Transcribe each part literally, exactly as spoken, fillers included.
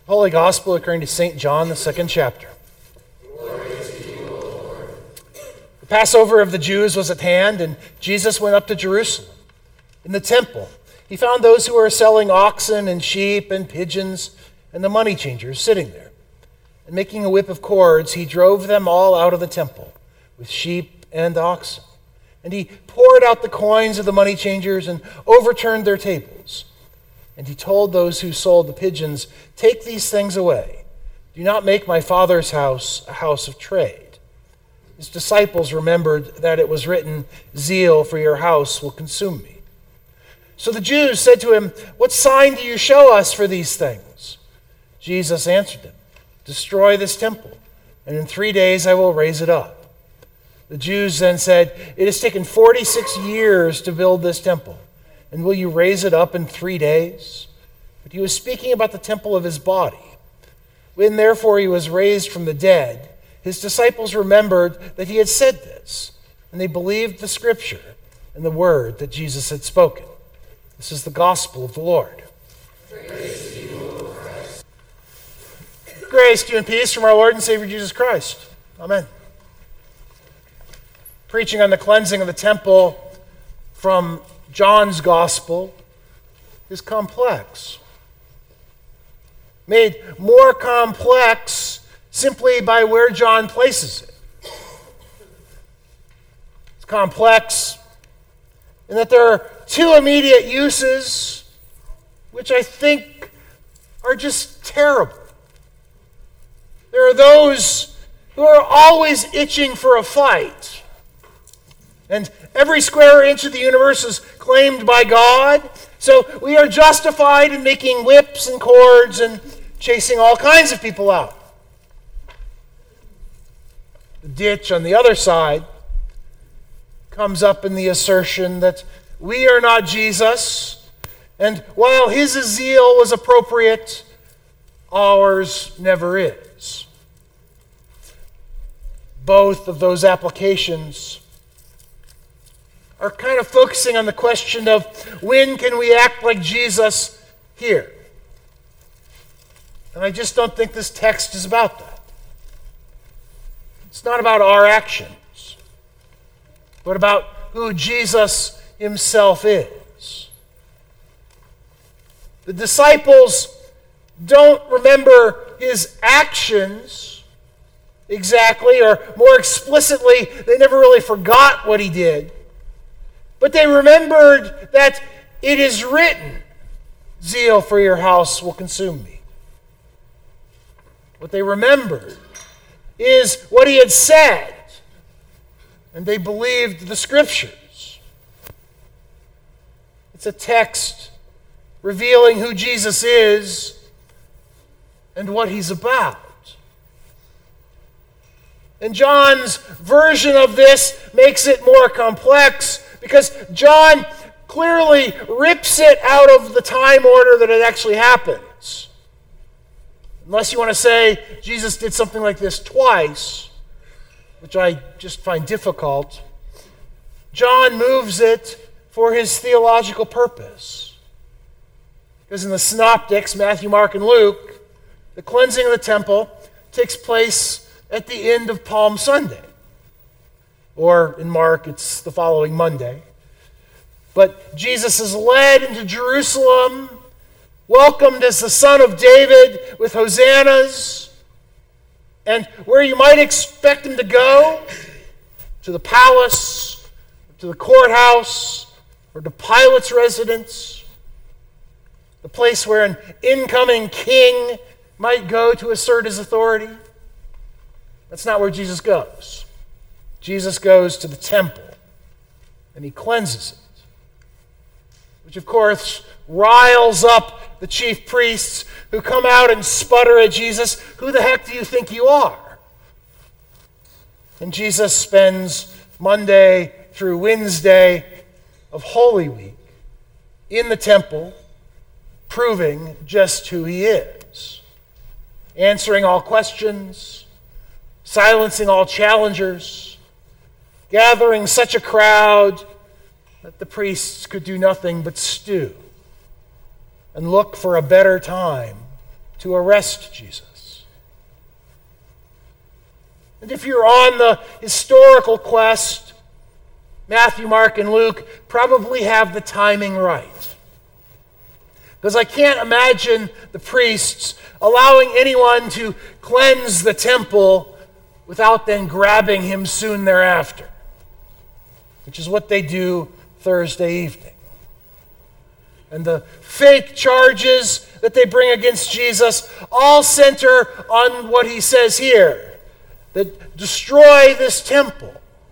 Holy Gospel according to Saint John, the second chapter. Glory to you, O Lord. The Passover of the Jews was at hand, and Jesus went up to Jerusalem. In the temple, he found those who were selling oxen and sheep and pigeons and the money changers sitting there. And making a whip of cords, he drove them all out of the temple with sheep and oxen. And he poured out the coins of the money changers and overturned their tables. And he told those who sold the pigeons, "Take these things away. Do not make my Father's house a house of trade." His disciples remembered that it was written, "Zeal for your house will consume me." So the Jews said to him, "What sign do you show us for these things?" Jesus answered them, "Destroy this temple, and in three days I will raise it up." The Jews then said, "It has taken forty-six years to build this temple, and will you raise it up in three days?" But he was speaking about the temple of his body. When therefore he was raised from the dead, his disciples remembered that he had said this, and they believed the scripture and the word that Jesus had spoken. This is the gospel of the Lord. Praise to you, O Christ. Grace to you and peace from our Lord and Savior Jesus Christ. Amen. Preaching on the cleansing of the temple from John's gospel is complex. Made more complex simply by where John places it. It's complex in that there are two immediate uses which I think are just terrible. There are those who are always itching for a fight. And every square inch of the universe is claimed by God. So we are justified in making whips and cords and chasing all kinds of people out. The ditch on the other side comes up in the assertion that we are not Jesus, and while his zeal was appropriate, ours never is. Both of those applications are kind of focusing on the question of when can we act like Jesus here? And I just don't think this text is about that. It's not about our actions, but about who Jesus himself is. The disciples don't remember his actions exactly, or more explicitly, they never really forgot what he did. But they remembered that it is written, "Zeal for your house will consume me." What they remembered is what he had said, and they believed the scriptures. It's a text revealing who Jesus is and what he's about. And John's version of this makes it more complex, because John clearly rips it out of the time order that it actually happens. Unless you want to say Jesus did something like this twice, which I just find difficult, John moves it for his theological purpose. Because in the Synoptics, Matthew, Mark, and Luke, the cleansing of the temple takes place at the end of Palm Sunday. Or in Mark, it's the following Monday. But Jesus is led into Jerusalem, welcomed as the Son of David with hosannas, and where you might expect him to go, to the palace, to the courthouse, or to Pilate's residence, the place where an incoming king might go to assert his authority. That's not where Jesus goes. Jesus goes to the temple, and he cleanses it, which of course riles up the chief priests who come out and sputter at Jesus. Who the heck do you think you are? And Jesus spends Monday through Wednesday of Holy Week in the temple, proving just who he is, answering all questions, silencing all challengers, gathering such a crowd that the priests could do nothing but stew and look for a better time to arrest Jesus. And if you're on the historical quest, Matthew, Mark, and Luke probably have the timing right. Because I can't imagine the priests allowing anyone to cleanse the temple without then grabbing him soon thereafter, which is what they do Thursday evening. And the fake charges that they bring against Jesus all center on what he says here, that destroy this temple.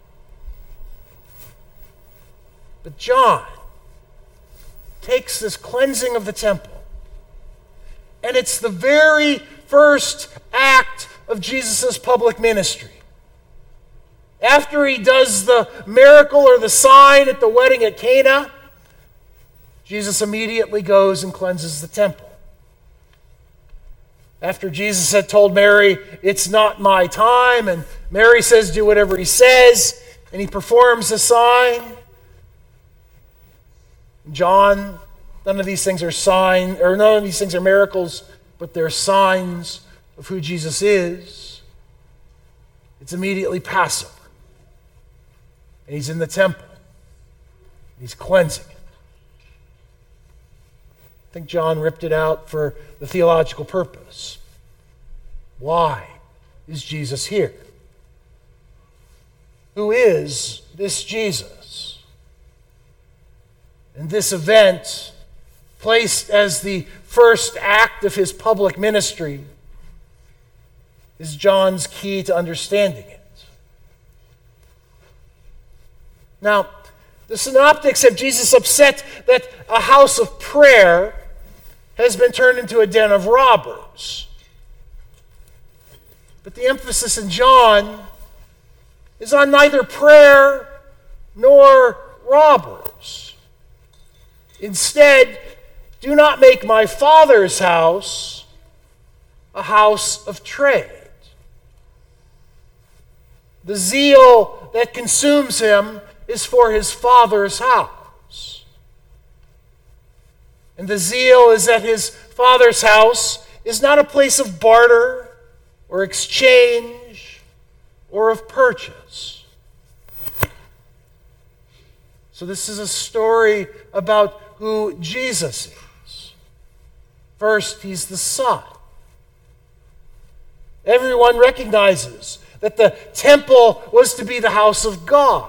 But John takes this cleansing of the temple, and it's the very first act of Jesus' public ministry. After he does the miracle or the sign at the wedding at Cana, Jesus immediately goes and cleanses the temple. After Jesus had told Mary, "It's not my time," and Mary says, "Do whatever he says," and he performs the sign. John, none of these things are sign, or none of these things are miracles, but they're signs of who Jesus is. It's immediately Passover. And he's in the temple. He's cleansing it. I think John ripped it out for the theological purpose. Why is Jesus here? Who is this Jesus? And this event, placed as the first act of his public ministry, is John's key to understanding it. Now, the synoptics have Jesus upset that a house of prayer has been turned into a den of robbers. But the emphasis in John is on neither prayer nor robbers. Instead, do not make my Father's house a house of trade. The zeal that consumes him is for his Father's house. And the zeal is that his Father's house is not a place of barter or exchange or of purchase. So this is a story about who Jesus is. First, he's the Son. Everyone recognizes that the temple was to be the house of God.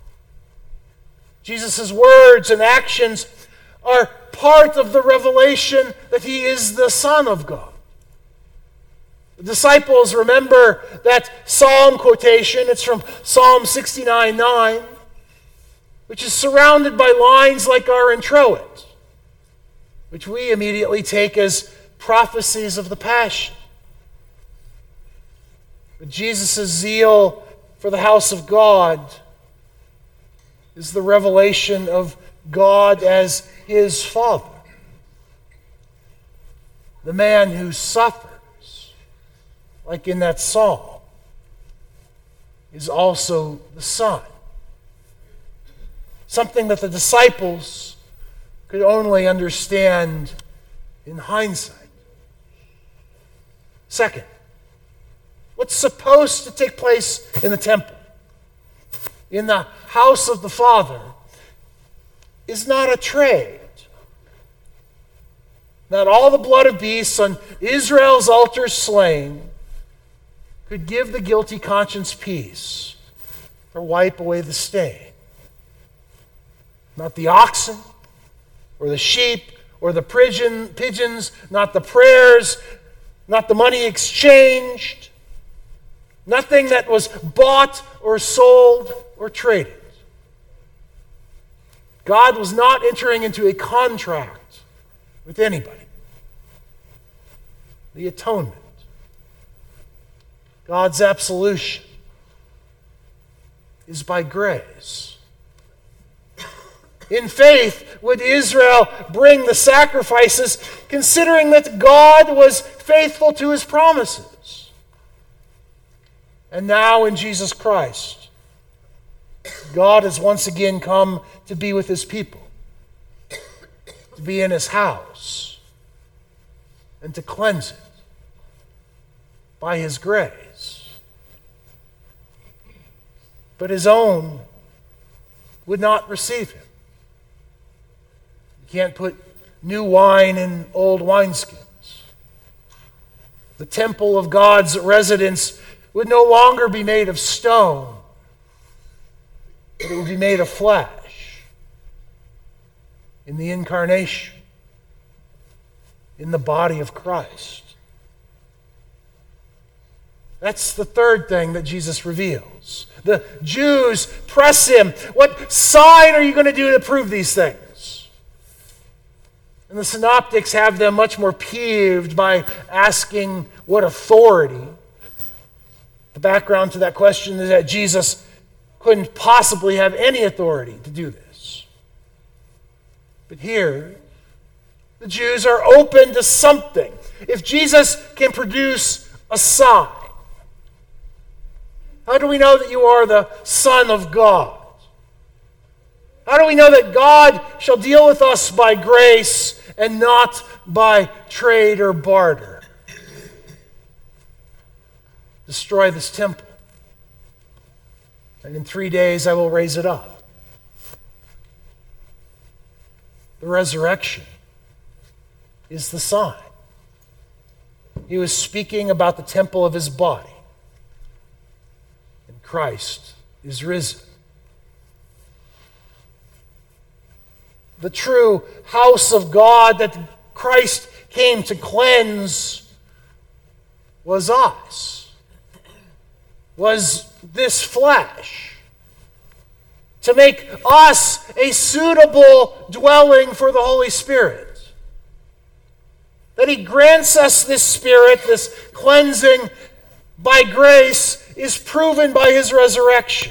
Jesus' words and actions are part of the revelation that he is the Son of God. The disciples remember that psalm quotation. It's from Psalm sixty-nine nine, which is surrounded by lines like our introit, which we immediately take as prophecies of the Passion. But Jesus' zeal for the house of God is the revelation of God as his Father. The man who suffers, like in that psalm, is also the Son. Something that the disciples could only understand in hindsight. Second, what's supposed to take place in the temple, in the house of the Father, is not a trade. Not all the blood of beasts on Israel's altars slain could give the guilty conscience peace or wipe away the stain. Not the oxen or the sheep or the pigeon, pigeons, not the prayers, not the money exchanged, nothing that was bought or sold or traded. God was not entering into a contract with anybody. The atonement, God's absolution, is by grace. In faith would Israel bring the sacrifices, considering that God was faithful to his promises. And now in Jesus Christ, God has once again come to be with his people, to be in his house. and to cleanse it by his grace. But his own would not receive him. You can't put new wine in old wineskins. The temple of God's residence would no longer be made of stone, but it would be made of flesh in the incarnation, in the body of Christ. That's the third thing that Jesus reveals. The Jews press him. What sign are you going to do to prove these things? And the synoptics have them much more peeved by asking what authority. The background to that question is that Jesus couldn't possibly have any authority to do this. But here, the Jews are open to something. If Jesus can produce a sign, how do we know that you are the Son of God? How do we know that God shall deal with us by grace and not by trade or barter? Destroy this temple, and in three days I will raise it up. The resurrection is the sign. He was speaking about the temple of his body, and Christ is risen. The true house of God that Christ came to cleanse was us, was this flesh, to make us a suitable dwelling for the Holy Spirit. That he grants us this Spirit, this cleansing by grace, is proven by his resurrection.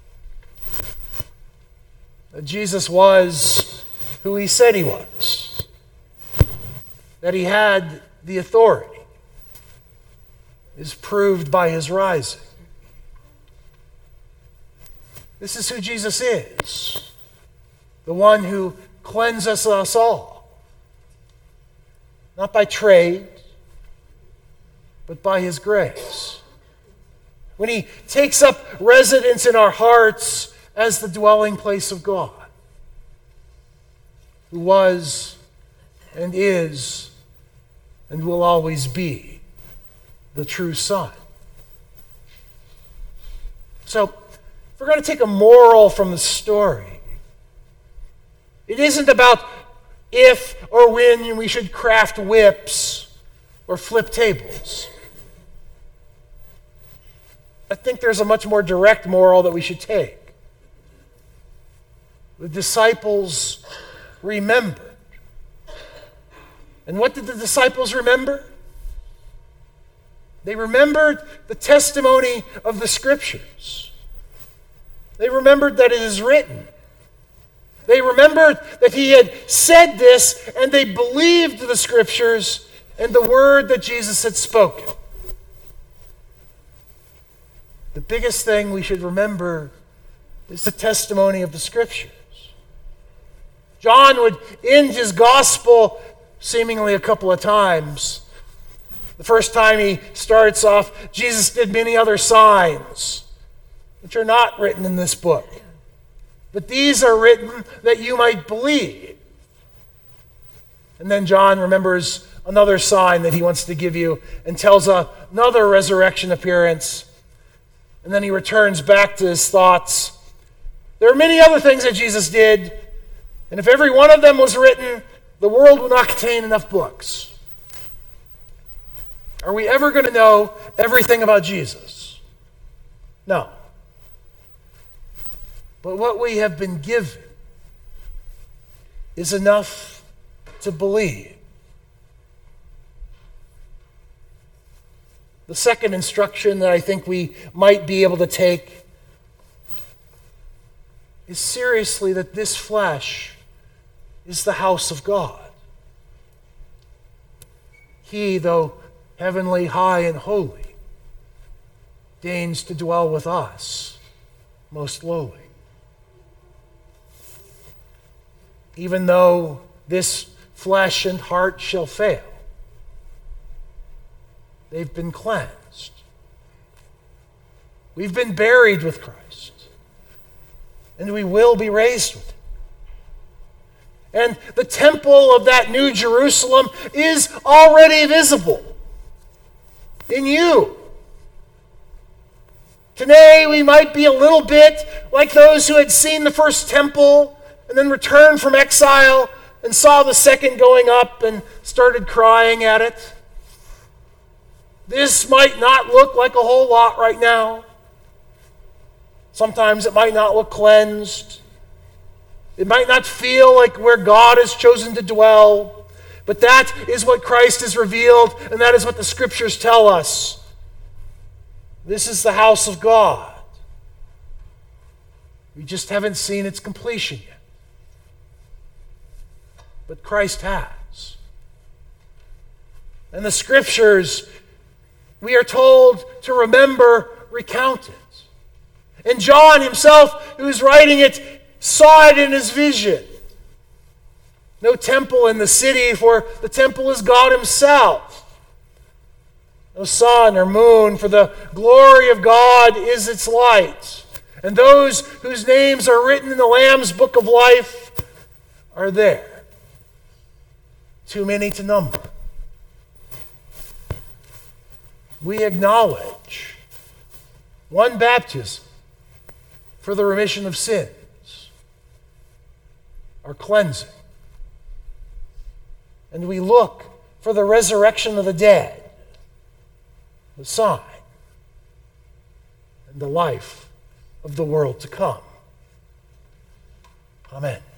That Jesus was who he said he was. That he had the authority is proved by his rising. This is who Jesus is. The one who cleanses us all. Not by trade, but by his grace. When he takes up residence in our hearts as the dwelling place of God, who was and is and will always be the true Son. So, if we're going to take a moral from the story, it isn't about if or when we should craft whips or flip tables. I think there's a much more direct moral that we should take. The disciples remembered. And what did the disciples remember? They remembered the testimony of the Scriptures. They remembered that it is written. They remembered that he had said this, and they believed the Scriptures and the word that Jesus had spoken. The biggest thing we should remember is the testimony of the Scriptures. John would end his gospel seemingly a couple of times. The first time he starts off, Jesus did many other signs, which are not written in this book. But these are written that you might believe. And then John remembers another sign that he wants to give you and tells another resurrection appearance. And then he returns back to his thoughts. There are many other things that Jesus did, and if every one of them was written, the world would not contain enough books. Are we ever going to know everything about Jesus? No. But what we have been given is enough to believe. The second instruction that I think we might be able to take is seriously that this flesh is the house of God. He, though heavenly, high, and holy, deigns to dwell with us most lowly. Even though this flesh and heart shall fail, they've been cleansed. We've been buried with Christ, and we will be raised with him. And the temple of that new Jerusalem is already visible in you. Today we might be a little bit like those who had seen the first temple and then returned from exile and saw the second going up and started crying at it. This might not look like a whole lot right now. Sometimes it might not look cleansed. It might not feel like where God has chosen to dwell, but that is what Christ has revealed, and that is what the Scriptures tell us. This is the house of God. We just haven't seen its completion yet. But Christ has. And the Scriptures, we are told to remember, recount it. And John himself, who is writing it, saw it in his vision. No temple in the city, for the temple is God himself. No sun or moon, for the glory of God is its light. And those whose names are written in the Lamb's book of life are there. Too many to number. We acknowledge one baptism for the remission of sins, our cleansing. And we look for the resurrection of the dead, the sign, and the life of the world to come. Amen.